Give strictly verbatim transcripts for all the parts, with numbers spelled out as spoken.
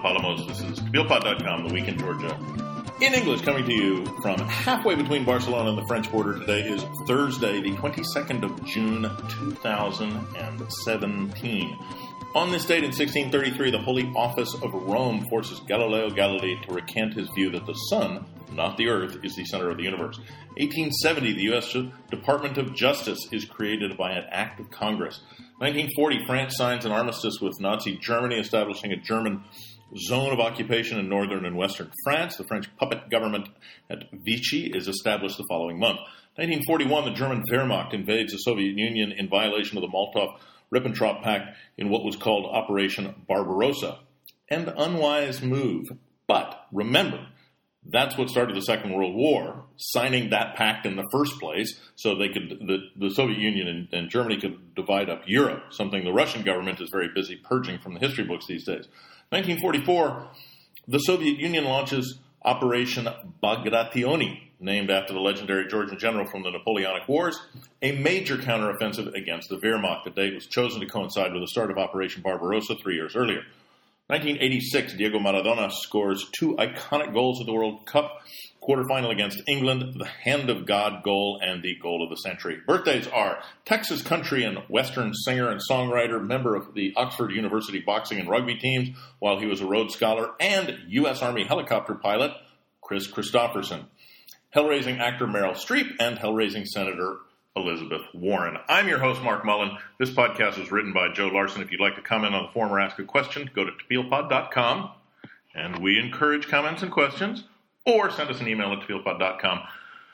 Palamos. This is Kabyle Pod dot com, the week in Georgia. In English, coming to you from halfway between Barcelona and the French border. Today is Thursday, the twenty-second of June, two thousand seventeen. On this date in sixteen thirty-three, the Holy Office of Rome forces Galileo Galilei to recant his view that the sun, not the earth, is the center of the universe. eighteen seventy, the U S Department of Justice is created by an act of Congress. nineteen forty, France signs an armistice with Nazi Germany, establishing a German zone of occupation in northern and western France. The French puppet government at Vichy is established the following month. nineteen forty-one, the German Wehrmacht invades the Soviet Union in violation of the Molotov-Ribbentrop Pact in what was called Operation Barbarossa. An unwise move. But remember, that's what started the Second World War, signing that pact in the first place so they could, the, the Soviet Union and, and Germany could divide up Europe, something the Russian government is very busy purging from the history books these days. nineteen forty-four, the Soviet Union launches Operation Bagration, named after the legendary Georgian general from the Napoleonic Wars, a major counteroffensive against the Wehrmacht. The date was chosen to coincide with the start of Operation Barbarossa three years earlier. nineteen eighty-six, Diego Maradona scores two iconic goals at the World Cup quarterfinal against England, the Hand of God goal and the goal of the century. Birthdays are Texas country and western singer and songwriter, member of the Oxford University boxing and rugby teams while he was a Rhodes Scholar, and U S Army helicopter pilot Chris Christopherson. Hell-raising actor Meryl Streep and hell-raising Senator Elizabeth Warren. I'm your host, Mark Mullen. This podcast was written by Joe Larson. If you'd like to comment on the form or ask a question, go to Kabyle Pod dot com, and we encourage comments and questions, or send us an email at Kabyle Pod dot com,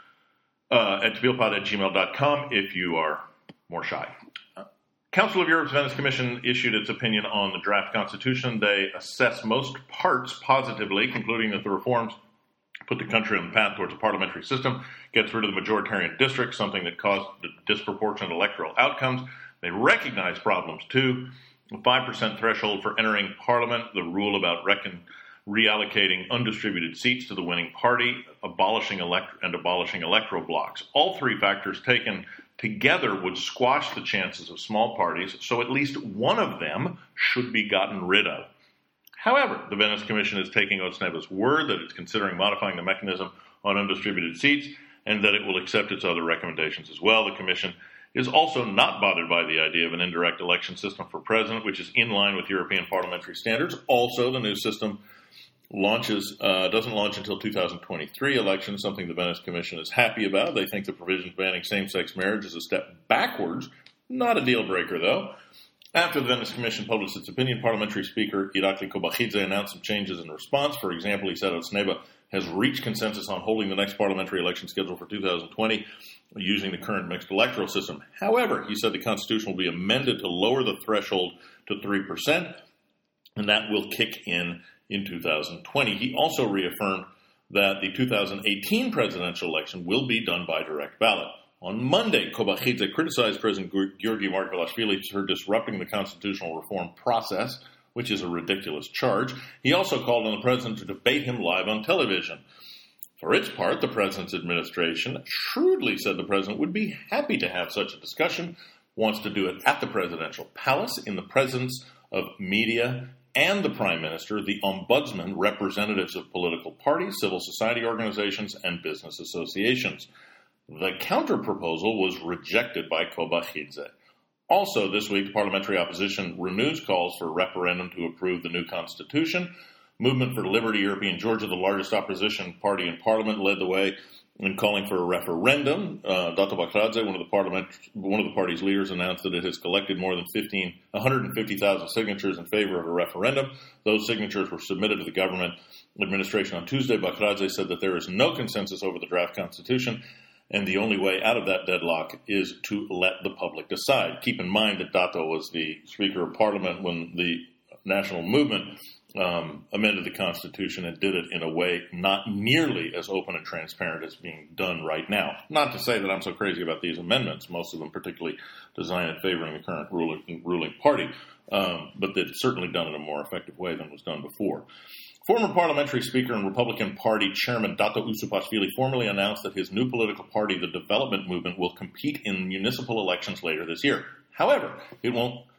uh, at Kabyle Pod at gmail dot com if you are more shy. Uh, Council of Europe's Venice Commission issued its opinion on the draft constitution. They assess most parts positively, concluding that the reforms put the country on the path towards a parliamentary system, gets rid of the majoritarian district, something that caused disproportionate electoral outcomes. They recognize problems, too. The five percent threshold for entering parliament, the rule about reckon, reallocating undistributed seats to the winning party, abolishing elect- and abolishing electoral blocks. All three factors taken together would squash the chances of small parties, so at least one of them should be gotten rid of. However, the Venice Commission is taking Otsneva's word that it's considering modifying the mechanism on undistributed seats and that it will accept its other recommendations as well. The Commission is also not bothered by the idea of an indirect election system for president, which is in line with European parliamentary standards. Also, the new system launches uh, doesn't launch until two thousand twenty-three elections, something the Venice Commission is happy about. They think the provisions banning same-sex marriage is a step backwards, not a deal breaker, though. After the Venice Commission published its opinion, Parliamentary Speaker Irakli Kobakidze announced some changes in response. For example, he said Otsneva has reached consensus on holding the next parliamentary election scheduled for two thousand twenty using the current mixed electoral system. However, he said the Constitution will be amended to lower the threshold to three percent, and that will kick in in two thousand twenty. He also reaffirmed that the two thousand eighteen presidential election will be done by direct ballot. On Monday, Kobakidze criticized President Giorgi Margvelashvili for disrupting the constitutional reform process, which is a ridiculous charge. He also called on the president to debate him live on television. For its part, the president's administration shrewdly said the president would be happy to have such a discussion, wants to do it at the presidential palace in the presence of media and the prime minister, the ombudsman, representatives of political parties, civil society organizations, and business associations. The counter-proposal was rejected by Kobakidze. Also this week, the parliamentary opposition renews calls for a referendum to approve the new constitution. Movement for Liberty European Georgia, the largest opposition party in parliament, led the way in calling for a referendum. Uh, Dato Bakradze, one of the parliament, one of the party's leaders, announced that it has collected more than fifteen, one hundred fifty thousand signatures in favor of a referendum. Those signatures were submitted to the government administration on Tuesday. Bakradze said that there is no consensus over the draft constitution, and the only way out of that deadlock is to let the public decide. Keep in mind that Dato was the Speaker of Parliament when the National Movement um, amended the Constitution and did it in a way not nearly as open and transparent as being done right now. Not to say that I'm so crazy about these amendments, most of them particularly designed in favoring the current ruling, ruling party, um, but they've certainly done it in a more effective way than was done before. Former parliamentary speaker and Republican Party chairman Dato Usupashvili formally announced that his new political party, the Development Movement, will compete in municipal elections later this year. However, it won't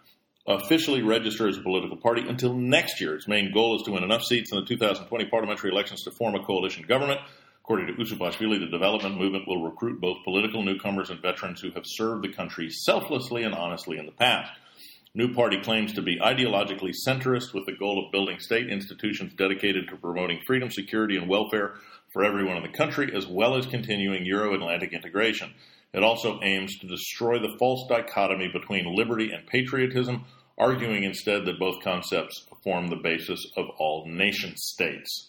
officially register as a political party until next year. Its main goal is to win enough seats in the two thousand twenty parliamentary elections to form a coalition government. According to Usupashvili, the development movement will recruit both political newcomers and veterans who have served the country selflessly and honestly in the past. New party claims to be ideologically centrist with the goal of building state institutions dedicated to promoting freedom, security, and welfare for everyone in the country, as well as continuing Euro-Atlantic integration. It also aims to destroy the false dichotomy between liberty and patriotism, arguing instead that both concepts form the basis of all nation states.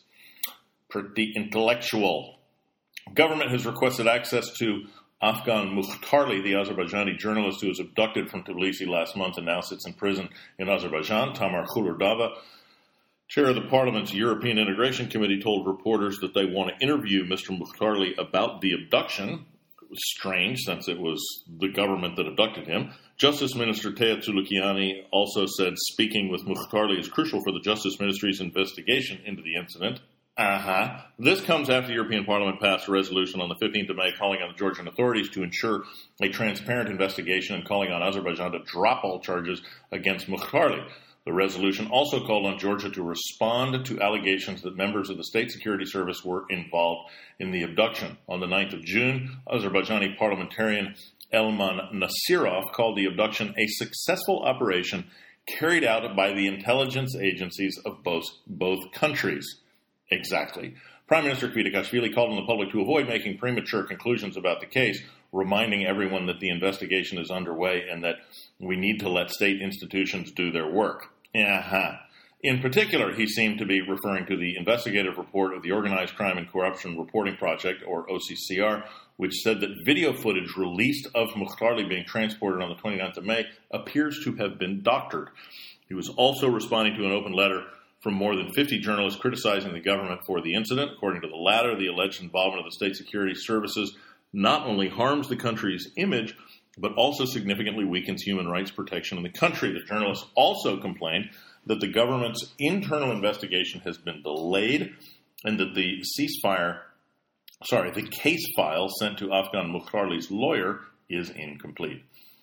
Pretty intellectual. Government has requested access to Afgan Mukhtarli, the Azerbaijani journalist who was abducted from Tbilisi last month and now sits in prison in Azerbaijan. Tamar Khulurdava, chair of the Parliament's European Integration Committee, told reporters that they want to interview Mister Mukhtarli about the abduction. It was strange since it was the government that abducted him. Justice Minister Tea Tsoulikiani also said speaking with Mukhtarli is crucial for the Justice Ministry's investigation into the incident. Uh-huh. This comes after the European Parliament passed a resolution on the fifteenth of May calling on the Georgian authorities to ensure a transparent investigation and calling on Azerbaijan to drop all charges against Mukhtarli. The resolution also called on Georgia to respond to allegations that members of the State Security Service were involved in the abduction. On the ninth of June, Azerbaijani parliamentarian Elman Nasirov called the abduction a successful operation carried out by the intelligence agencies of both, both countries. Exactly. Prime Minister Kvitkashvili called on the public to avoid making premature conclusions about the case, reminding everyone that the investigation is underway and that we need to let state institutions do their work. Uh-huh. In particular, he seemed to be referring to the investigative report of the Organized Crime and Corruption Reporting Project, or O C C R, which said that video footage released of Mukhtarli being transported on the twenty-ninth of May appears to have been doctored. He was also responding to an open letter from more than fifty journalists criticizing the government for the incident. According to the latter, the alleged involvement of the state security services not only harms the country's image, but also significantly weakens human rights protection in the country. The journalists also complained that the government's internal investigation has been delayed and that the ceasefire, sorry, the case file sent to Afgan Mukhtarli's lawyer is incomplete.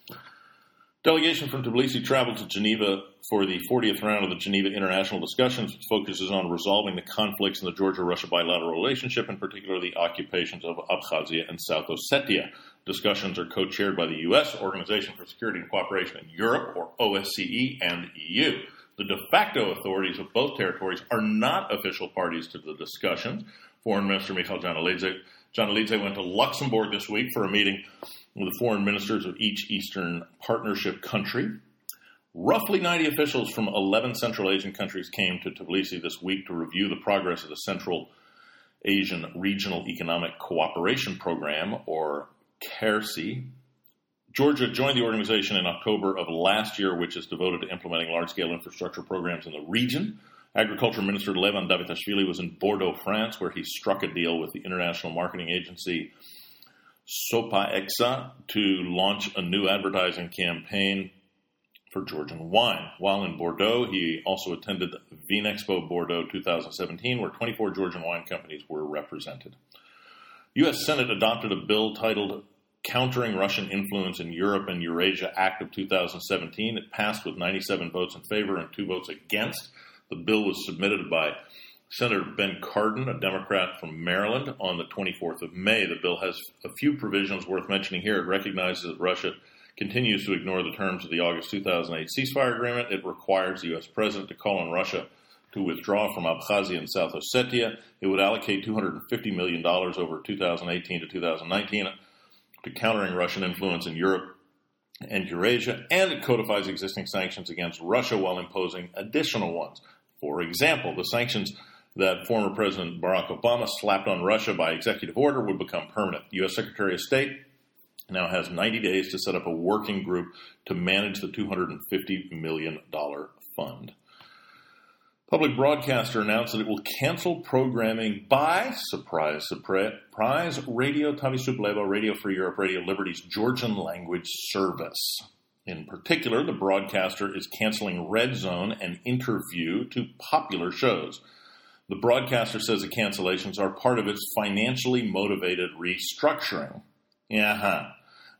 Delegation from Tbilisi traveled to Geneva for the fortieth round of the Geneva International Discussions, which focuses on resolving the conflicts in the Georgia-Russia bilateral relationship, in particular the occupations of Abkhazia and South Ossetia. Discussions are co-chaired by the U S, Organization for Security and Cooperation in Europe, or O S C E, and E U. The de facto authorities of both territories are not official parties to the discussions. Foreign Minister Michal Janalidze, Janalidze went to Luxembourg this week for a meeting with the foreign ministers of each Eastern Partnership country. Roughly ninety officials from eleven Central Asian countries came to Tbilisi this week to review the progress of the Central Asian Regional Economic Cooperation Program, or C A R C I. Georgia joined the organization in October of last year, which is devoted to implementing large-scale infrastructure programs in the region. Agriculture Minister Levan Davitashvili was in Bordeaux, France, where he struck a deal with the international marketing agency Sopaexa to launch a new advertising campaign for Georgian wine. While in Bordeaux, he also attended Vinexpo Bordeaux twenty seventeen, where twenty-four Georgian wine companies were represented. U S Senate adopted a bill titled Countering Russian Influence in Europe and Eurasia Act of two thousand seventeen. It passed with ninety-seven votes in favor and two votes against. The bill was submitted by Senator Ben Cardin, a Democrat from Maryland, on the twenty-fourth of May. The bill has a few provisions worth mentioning here. It recognizes that Russia continues to ignore the terms of the August two thousand eight ceasefire agreement. It requires the U S president to call on Russia to withdraw from Abkhazia and South Ossetia. It would allocate two hundred fifty million dollars over two thousand eighteen to two thousand nineteen to countering Russian influence in Europe and Eurasia, and it codifies existing sanctions against Russia while imposing additional ones. For example, the sanctions that former President Barack Obama slapped on Russia by executive order would become permanent. The U S Secretary of State now has ninety days to set up a working group to manage the two hundred fifty million dollars fund. Public broadcaster announced that it will cancel programming by, surprise, surprise, Radio Tavisuplevo, Radio Free Europe, Radio Liberty's Georgian language service. In particular, the broadcaster is canceling Red Zone and Interview, two popular shows. The broadcaster says the cancellations are part of its financially motivated restructuring. Uh-huh.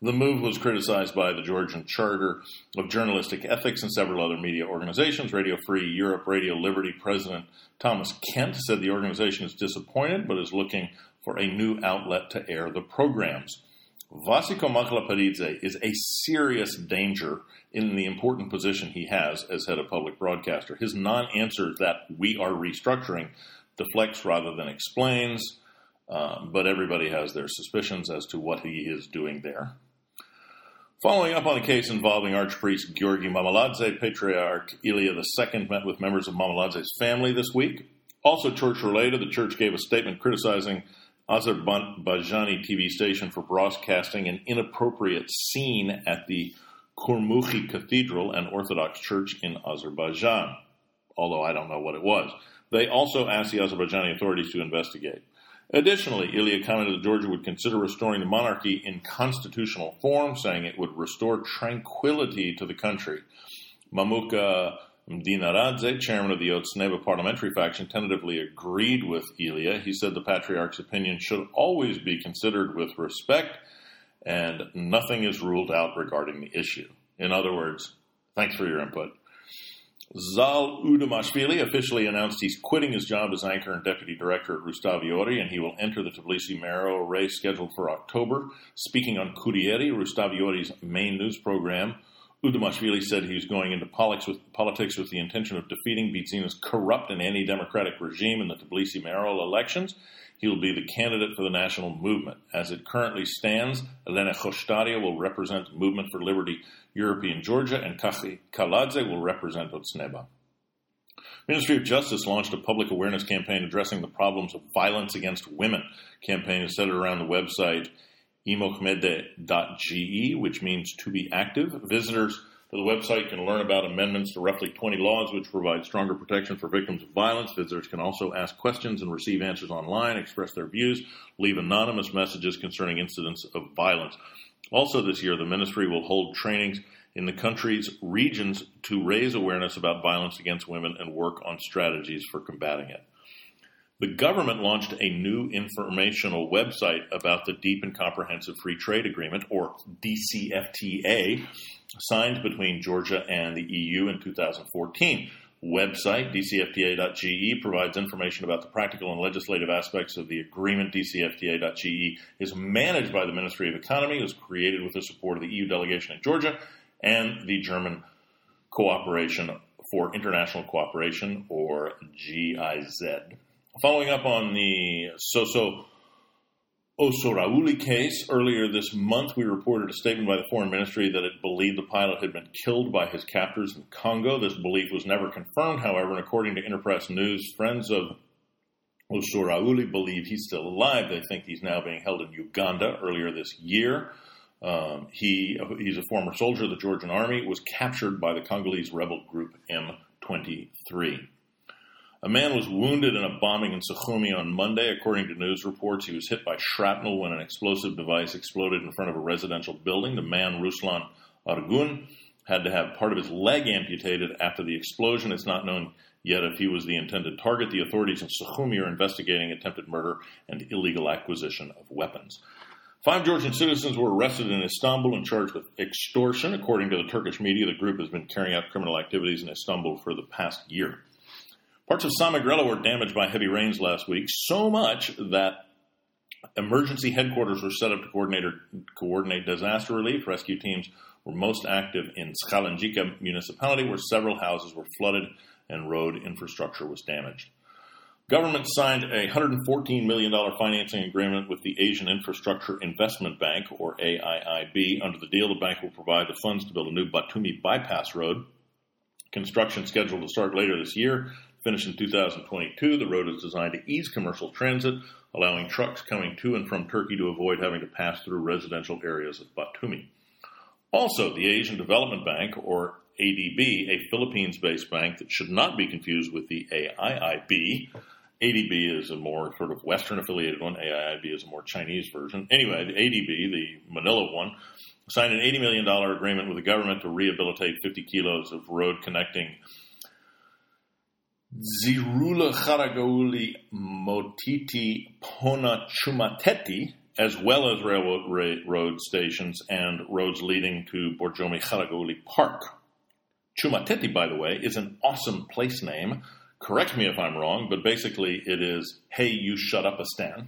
The move was criticized by the Georgian Charter of Journalistic Ethics and several other media organizations. Radio Free Europe, Radio Liberty President Thomas Kent said the organization is disappointed but is looking for a new outlet to air the programs. Vasiko Maklaparidze is a serious danger in the important position he has as head of public broadcaster. His non-answer that we are restructuring deflects rather than explains, uh, but everybody has their suspicions as to what he is doing there. Following up on a case involving Archpriest Georgi Mamaladze, Patriarch Ilya the Second met with members of Mamaladze's family this week. Also church-related, the church gave a statement criticizing Azerbaijani T V station for broadcasting an inappropriate scene at the Kurmukhi Cathedral, an Orthodox church in Azerbaijan, although I don't know what it was. They also asked the Azerbaijani authorities to investigate. Additionally, Ilya commented that Georgia would consider restoring the monarchy in constitutional form, saying it would restore tranquility to the country. Mamuka Mdinaradze, chairman of the Otsneva parliamentary faction, tentatively agreed with Ilya. He said the patriarch's opinion should always be considered with respect, and nothing is ruled out regarding the issue. In other words, thanks for your input. Zal Udamashvili officially announced he's quitting his job as anchor and deputy director at Rustavi Ori, and he will enter the Tbilisi mayoral race scheduled for October. Speaking on Kurieri, Rustavi Ori's main news program, Udamashvili said he was going into politics with, politics with the intention of defeating Bidzina's corrupt and anti-democratic regime in the Tbilisi mayoral elections. He will be the candidate for the national movement. As it currently stands, Elena Khoshtaria will represent the Movement for Liberty European Georgia, and Kachi Kaladze will represent Otsneba. Ministry of Justice launched a public awareness campaign addressing the problems of violence against women. The campaign is centered around the website imokmede dot g e, which means to be active. Visitors to the website can learn about amendments to roughly twenty laws which provide stronger protection for victims of violence. Visitors can also ask questions and receive answers online, express their views, leave anonymous messages concerning incidents of violence. Also this year, the ministry will hold trainings in the country's regions to raise awareness about violence against women and work on strategies for combating it. The government launched a new informational website about the Deep and Comprehensive Free Trade Agreement, or D C F T A, signed between Georgia and the E U in two thousand fourteen. Website, D C F T A dot G E, provides information about the practical and legislative aspects of the agreement. D C F T A dot G E is managed by the Ministry of Economy. It was created with the support of the E U delegation in Georgia and the German Cooperation for International Cooperation, or G I Z. Following up on the Soso Osorauli case, earlier this month we reported a statement by the Foreign Ministry that it believed the pilot had been killed by his captors in Congo. This belief was never confirmed, however, and according to Interpress News, friends of Osorauli believe he's still alive. They think he's now being held in Uganda. Earlier this year, um, he he's a former soldier of the Georgian army, was captured by the Congolese rebel group M twenty-three. A man was wounded in a bombing in Sukhumi on Monday. According to news reports, he was hit by shrapnel when an explosive device exploded in front of a residential building. The man, Ruslan Argun, had to have part of his leg amputated after the explosion. It's not known yet if he was the intended target. The authorities in Sukhumi are investigating attempted murder and illegal acquisition of weapons. Five Georgian citizens were arrested in Istanbul and charged with extortion. According to the Turkish media, the group has been carrying out criminal activities in Istanbul for the past year. Parts of Samegrelo were damaged by heavy rains last week, so much that emergency headquarters were set up to coordinate, coordinate disaster relief. Rescue teams were most active in Skalanjika municipality, where several houses were flooded and road infrastructure was damaged. Government signed a one hundred fourteen million dollars financing agreement with the Asian Infrastructure Investment Bank, or A I I B. Under the deal, the bank will provide the funds to build a new Batumi bypass road. Construction scheduled to start later this year. Finished in two thousand twenty-two, the road is designed to ease commercial transit, allowing trucks coming to and from Turkey to avoid having to pass through residential areas of Batumi. Also, the Asian Development Bank, or A D B, a Philippines-based bank that should not be confused with the A I I B. A D B is a more sort of Western-affiliated one. A I I B is a more Chinese version. Anyway, the A D B, the Manila one, signed an eighty million dollars agreement with the government to rehabilitate fifty kilos of road connecting Zirula Kharagauli Motiti Pona Chumateti as well as railroad road stations and roads leading to Borjomi-Kharaguli Park. Chumateti, by the way, is an awesome place name. Correct me if I'm wrong, but basically it is, hey, you shut up, Astan.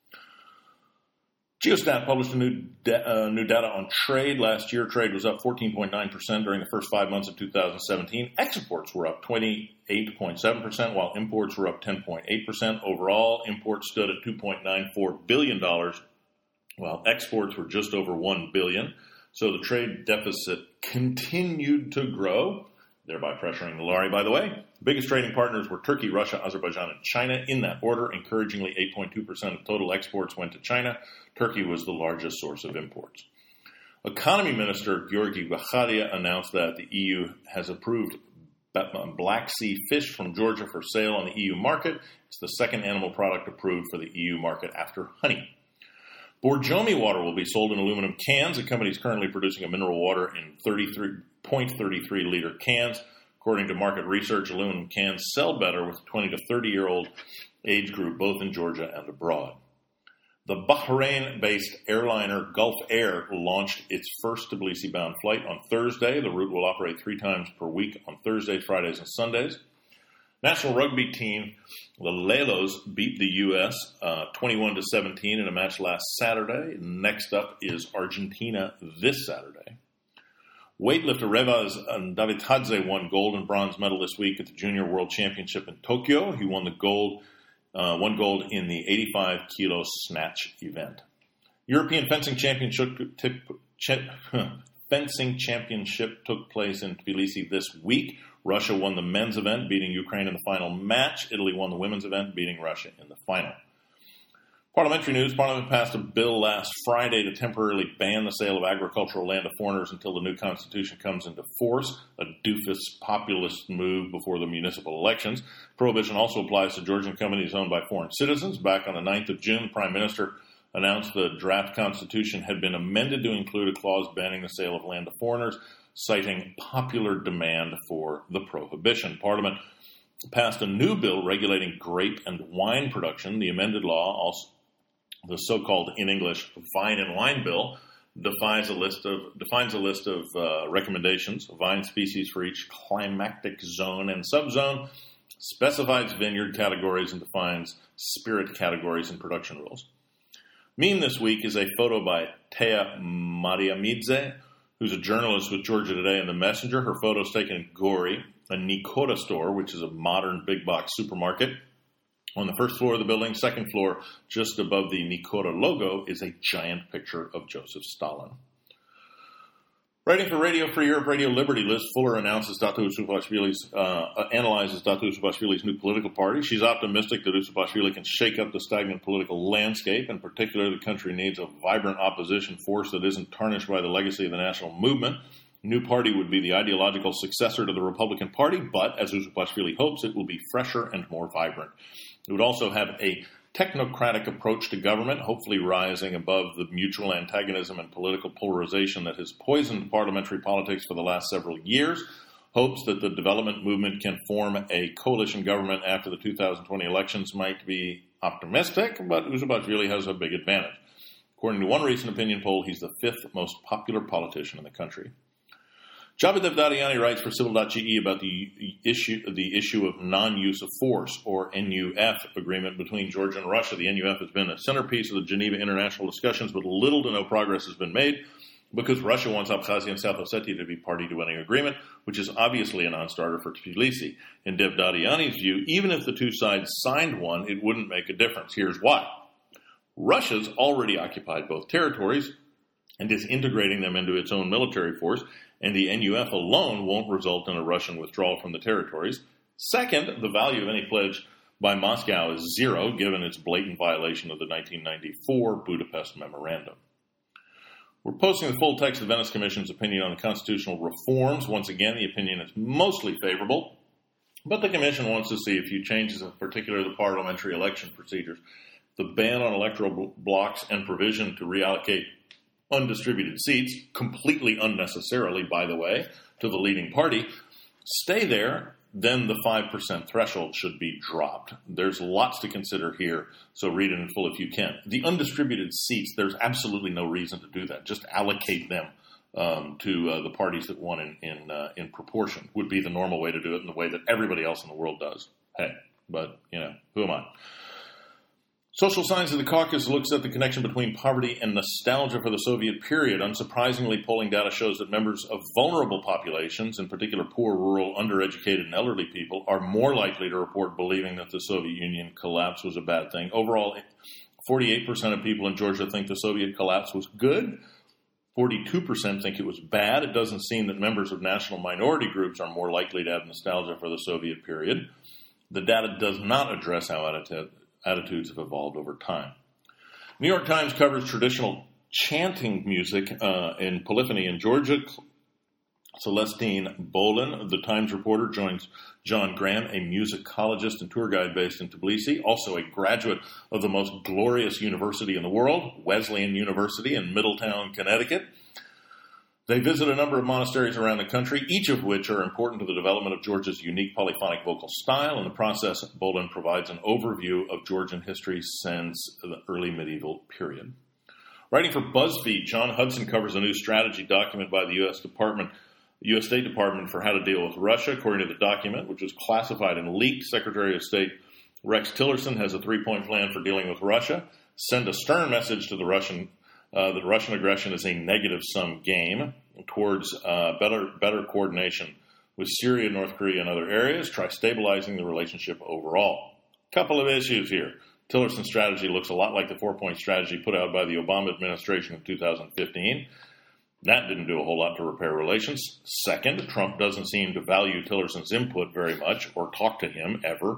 Geostat published a new, da- uh, new data on trade. Last year, trade was up fourteen point nine percent during the first five months of two thousand seventeen. Exports were up twenty-eight point seven percent, while imports were up ten point eight percent. Overall, imports stood at two point nine four billion dollars, while exports were just over one billion dollars. So the trade deficit continued to grow, thereby pressuring the lari, by the way. The biggest trading partners were Turkey, Russia, Azerbaijan, and China in that order. Encouragingly, eight point two percent of total exports went to China. Turkey was the largest source of imports. Economy Minister Giorgi Bakharia announced that the E U has approved Black Sea fish from Georgia for sale on the E U market. It's the second animal product approved for the E U market after honey. Borjomi water will be sold in aluminum cans. The company is currently producing a mineral water in thirty-three point three three liter cans. According to market research, aluminum cans sell better with twenty to thirty-year-old age group, both in Georgia and abroad. The Bahrain-based airliner Gulf Air launched its first Tbilisi-bound flight on Thursday. The route will operate three times per week on Thursdays, Fridays, and Sundays. National rugby team, the Lelos, beat the U S uh, twenty-one to seventeen in a match last Saturday. Next up is Argentina this Saturday. Weightlifter Revaz Davidhadze won gold and bronze medal this week at the Junior World Championship in Tokyo. He won the gold, uh, won gold in the eighty-five kilo snatch event. European Fencing Championship, tip, ch- Fencing Championship took place in Tbilisi this week. Russia won the men's event, beating Ukraine in the final match. Italy won the women's event, beating Russia in the final. Parliamentary news. Parliament passed a bill last Friday to temporarily ban the sale of agricultural land to foreigners until the new constitution comes into force, a doofus populist move before the municipal elections. Prohibition also applies to Georgian companies owned by foreign citizens. Back on the ninth of June, the Prime Minister announced the draft constitution had been amended to include a clause banning the sale of land to foreigners, citing popular demand for the prohibition. Parliament passed a new bill regulating grape and wine production. The amended law, also the so-called, in English, Vine and Wine Bill, defines a list of defines a list of uh, recommendations, vine species for each climactic zone and subzone, specifies vineyard categories, and defines spirit categories and production rules. Meme this week is a photo by Tea Mariamidze, who's a journalist with Georgia Today and The Messenger. Her photo is taken in Gori, a Nikota store, which is a modern big box supermarket. On the first floor of the building, second floor, just above the Nikota logo, is a giant picture of Joseph Stalin. Writing for Radio Free Europe, Radio Liberty, Liz Fuller announces Datu Usubashvili's, uh, analyzes Datu Usubashvili's new political party. She's optimistic that Usubashvili can shake up the stagnant political landscape. In particular, the country needs a vibrant opposition force that isn't tarnished by the legacy of the national movement. The new party would be the ideological successor to the Republican Party, but, as Usubashvili hopes, it will be fresher and more vibrant. It would also have a technocratic approach to government, hopefully rising above the mutual antagonism and political polarization that has poisoned parliamentary politics for the last several years. Hopes that the development movement can form a coalition government after the two thousand twenty elections might be optimistic, but Usubashvili has a big advantage. According to one recent opinion poll, he's the fifth most popular politician in the country. Javed Devdariani writes for Civil dot G E about the issue the issue of non-use of force, or N U F, agreement between Georgia and Russia. The N U F has been a centerpiece of the Geneva international discussions, but little to no progress has been made because Russia wants Abkhazia and South Ossetia to be party to any agreement, which is obviously a non-starter for Tbilisi. In Devdariani's view, even if the two sides signed one, it wouldn't make a difference. Here's why. Russia's already occupied both territories and is integrating them into its own military force, and the N U F alone won't result in a Russian withdrawal from the territories. Second, the value of any pledge by Moscow is zero, given its blatant violation of the nineteen ninety-four Budapest Memorandum. We're posting the full text of the Venice Commission's opinion on the constitutional reforms. Once again, the opinion is mostly favorable, but the Commission wants to see a few changes, in particular the parliamentary election procedures. The ban on electoral blocks and provision to reallocate undistributed seats, completely unnecessarily, by the way, to the leading party, stay there then the five percent threshold should be dropped. There's lots to consider here, so read it in full if you can. The undistributed seats, there's absolutely no reason to do that. Just allocate them um, to uh, the parties that won in in, uh, in proportion would be the normal way to do it in the way that everybody else in the world does. Hey, but, you know, who am I? Social Science of the Caucus looks at the connection between poverty and nostalgia for the Soviet period. Unsurprisingly, polling data shows that members of vulnerable populations, in particular poor, rural, undereducated, and elderly people, are more likely to report believing that the Soviet Union collapse was a bad thing. Overall, forty-eight percent of people in Georgia think the Soviet collapse was good. forty-two percent think it was bad. It doesn't seem that members of national minority groups are more likely to have nostalgia for the Soviet period. The data does not address how attitude attitudes have evolved over time. New York Times covers traditional chanting music uh, in polyphony in Georgia. Celestine Bolin, the Times reporter, joins John Graham, a musicologist and tour guide based in Tbilisi, also a graduate of the most glorious university in the world, Wesleyan University in Middletown, Connecticut. They visit a number of monasteries around the country, each of which are important to the development of Georgia's unique polyphonic vocal style. In the process, Bolin provides an overview of Georgian history since the early medieval period. Writing for BuzzFeed, John Hudson covers a new strategy document by the U S Department, U S State Department for how to deal with Russia. According to the document, which was classified and leaked, Secretary of State Rex Tillerson has a three-point plan for dealing with Russia. Send a stern message to the Russian Uh, that Russian aggression is a negative-sum game towards uh, better better coordination with Syria, North Korea, and other areas. Try stabilizing the relationship overall. Couple of issues here. Tillerson's strategy looks a lot like the four-point strategy put out by the Obama administration in two thousand fifteen. That didn't do a whole lot to repair relations. Second, Trump doesn't seem to value Tillerson's input very much or talk to him ever.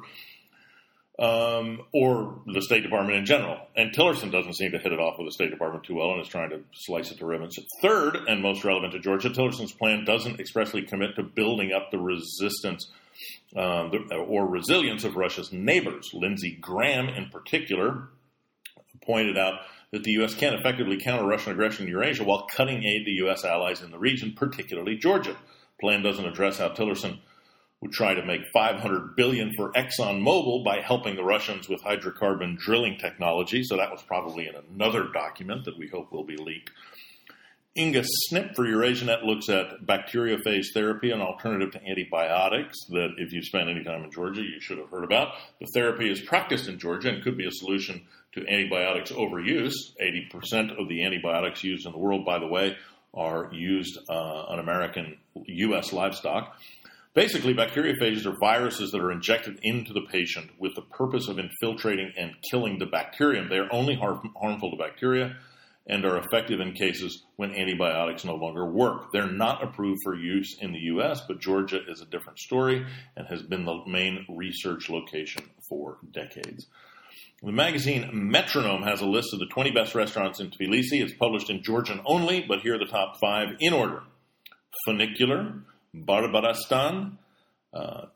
Um, or the State Department in general. And Tillerson doesn't seem to hit it off with the State Department too well and is trying to slice it to ribbons. Third, and most relevant to Georgia, Tillerson's plan doesn't expressly commit to building up the resistance um, the, or resilience of Russia's neighbors. Lindsey Graham, in particular, pointed out that the U S can't effectively counter Russian aggression in Eurasia while cutting aid to U S allies in the region, particularly Georgia. The plan doesn't address how Tillerson would try to make five hundred billion dollars for ExxonMobil by helping the Russians with hydrocarbon drilling technology. So that was probably in another document that we hope will be leaked. Inga Snip for EurasiaNet looks at bacteriophage therapy, an alternative to antibiotics that if you spent any time in Georgia, you should have heard about. The therapy is practiced in Georgia and could be a solution to antibiotics overuse. eighty percent of the antibiotics used in the world, by the way, are used uh, on American U S livestock. Basically, bacteriophages are viruses that are injected into the patient with the purpose of infiltrating and killing the bacterium. They are only harm, harmful to bacteria and are effective in cases when antibiotics no longer work. They're not approved for use in the U S, but Georgia is a different story and has been the main research location for decades. The magazine Metronome has a list of the twenty best restaurants in Tbilisi. It's published in Georgian only, but here are the top five in order. Funicular, Barbarastan, uh,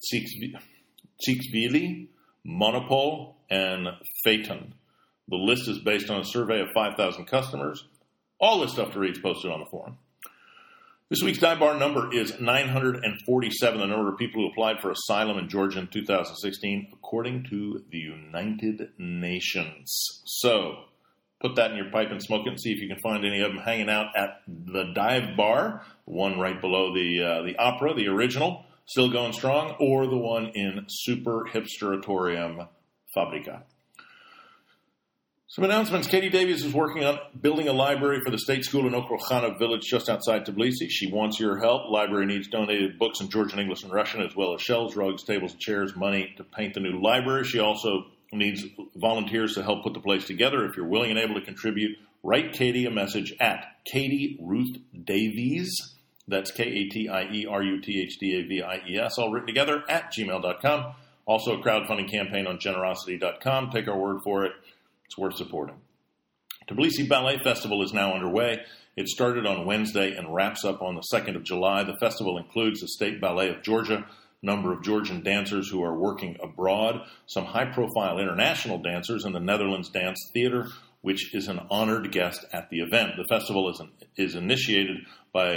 Tsikvili, Monopole, and Phaeton. The list is based on a survey of five thousand customers. All this stuff to read is posted on the forum. This week's dive bar number is nine hundred forty-seven, the number of people who applied for asylum in Georgia in two thousand sixteen, according to the United Nations. So, put that in your pipe and smoke it and see if you can find any of them hanging out at the dive bar, the one right below the uh, the opera, the original, still going strong, or the one in Super Hipsteratorium Fabrica. Some announcements. Katie Davies is working on building a library for the state school in Okrokhana village just outside Tbilisi. She wants your help. Library needs donated books in Georgian, English, and Russian, as well as shelves, rugs, tables, chairs, money to paint the new library. She also needs volunteers to help put the place together. If you're willing and able to contribute, write Katie a message at Katie Ruth Davies. That's K A T I E R U T H D A V I E S, all written together, at gmail dot com. Also a crowdfunding campaign on generosity dot com. Take our word for it. It's worth supporting. Tbilisi Ballet Festival is now underway. It started on Wednesday and wraps up on the second of July. The festival includes the State Ballet of Georgia, a number of Georgian dancers who are working abroad, some high-profile international dancers, and the Netherlands Dance Theater, which is an honored guest at the event. The festival is, an, is initiated by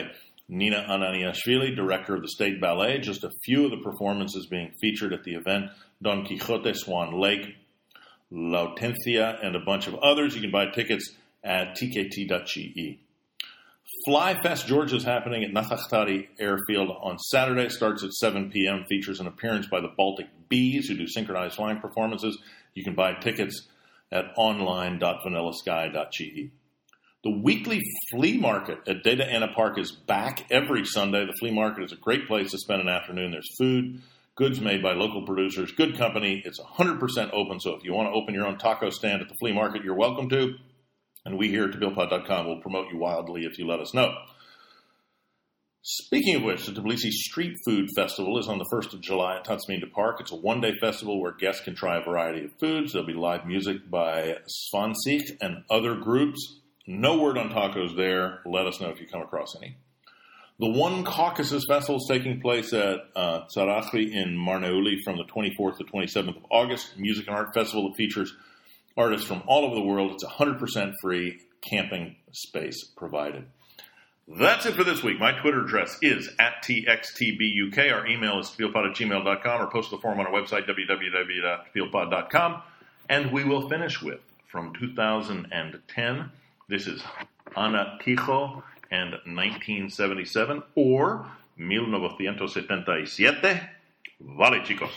Nina Ananiashvili, director of the State Ballet. Just a few of the performances being featured at the event. Don Quixote, Swan Lake, Lautentia, and a bunch of others. You can buy tickets at t k t dot g e. Fly Fest Georgia is happening at Nathachtari Airfield on Saturday. Starts at seven p.m. Features an appearance by the Baltic Bees, who do synchronized flying performances. You can buy tickets at online dot vanilla sky dot g e. The weekly flea market at Data Ana Park is back every Sunday. The flea market is a great place to spend an afternoon. There's food, goods made by local producers, good company. It's one hundred percent open, so if you want to open your own taco stand at the flea market, you're welcome to. And we here at Tbilisi dot com will promote you wildly if you let us know. Speaking of which, the Tbilisi Street Food Festival is on the first of July at Tatsminda Park. It's a one-day festival where guests can try a variety of foods. There'll be live music by Svansik and other groups. No word on tacos there. Let us know if you come across any. The One Caucasus Festival is taking place at uh, Tsarachli in Marneuli from the twenty-fourth to twenty-seventh of August. Music and art festival that features artists from all over the world. It's one hundred percent free, camping space provided. That's it for this week. My Twitter address is at T X T B U K. Our email is tbilpod at gmail dot com, or post the form on our website, w w w dot tbilpod dot com. And we will finish with, from two thousand ten, this is Ana Tijo and nineteen seventy-seven, or mil novecientos setenta y siete. Vale, chicos.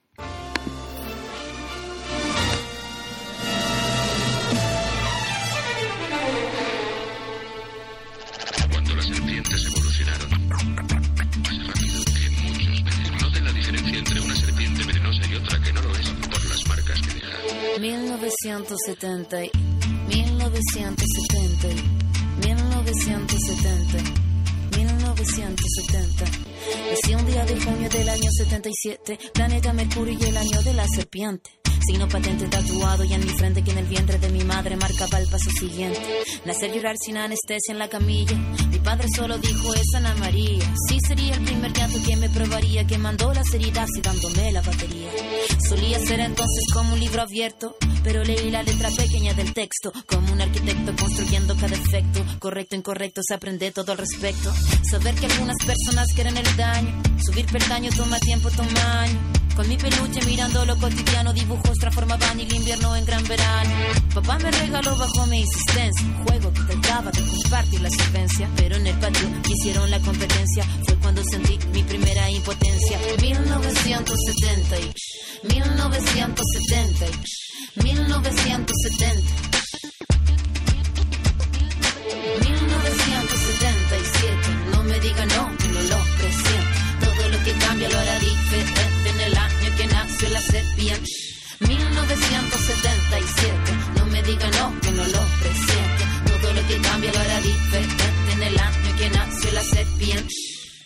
mil novecientos setenta, mil novecientos setenta, mil novecientos setenta, mil novecientos setenta. Nací un día de junio del año setenta y siete, planeta Mercurio y el año de la serpiente. Signo patente tatuado y en mi frente que en el vientre de mi madre marcaba el paso siguiente. Nacer, llorar sin anestesia en la camilla. Mi padre solo dijo es Ana María. Sí, sería el primer llanto que me probaría, que mandó las heridas y dándome la batería. Solía ser entonces como un libro abierto, pero leí la letra pequeña del texto, como un arquitecto construyendo cada efecto. Correcto, incorrecto, se aprende todo al respecto. Saber que algunas personas quieren el daño, subir peldaño toma tiempo, toma año. Con mi peluche mirando lo cotidiano, dibujos transformaban el invierno en gran verano. Papá me regaló bajo mi insistencia un juego que trataba de compartir la solvencia, pero en el patio hicieron la competencia. Fue cuando sentí mi primera impotencia. mil novecientos setenta, mil novecientos setenta, mil novecientos setenta, mil novecientos setenta y siete. No me diga no, que no lo presiento. Todo lo que cambia lo hará diferente en el año que nació la serpiente. mil novecientos setenta y siete. No me diga no, que no lo presiento. Todo lo que cambia lo hará diferente en el año que nació la serpiente.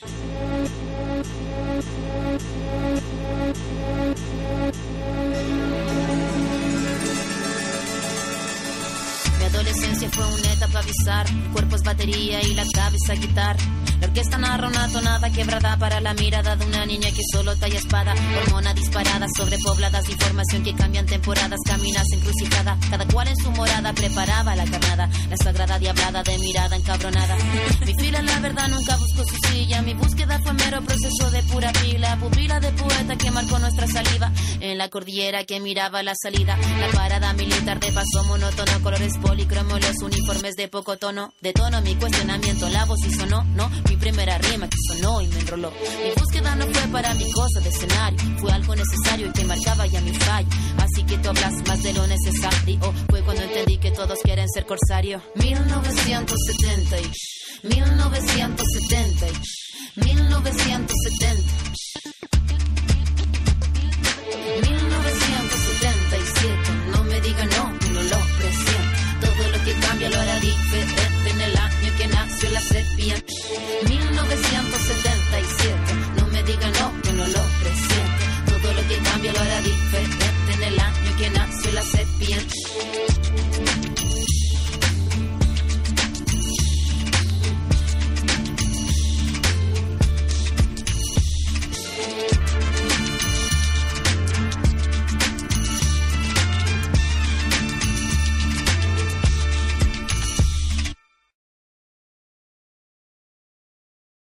Mi adolescencia fue una etapa bizarra. El cuerpo es batería y la cabeza guitarra. La orquesta narra una tonada quebrada para la mirada de una niña que solo talla espada. Hormona disparada, sobrepobladas de información que cambian temporadas. Caminas encrucijada, cada cual en su morada preparaba la carnada. La sagrada diablada de mirada encabronada. Mi fila la verdad nunca buscó su silla. Mi búsqueda fue mero proceso de pura pila. Pupila de poeta que marcó nuestra saliva. En la cordillera que miraba la salida. La parada militar de paso monótono. Colores policromos, los uniformes de poco tono. De tono mi cuestionamiento, la voz y sonó, no. Mi primera rima que sonó y me enroló. Mi búsqueda no fue para mi cosa de escenario, fue algo necesario y que marcaba ya mi fallo. Así que tú hablas más de lo necesario. Fue cuando entendí que todos quieren ser corsario. mil novecientos setenta, mil novecientos setenta, mil novecientos setenta.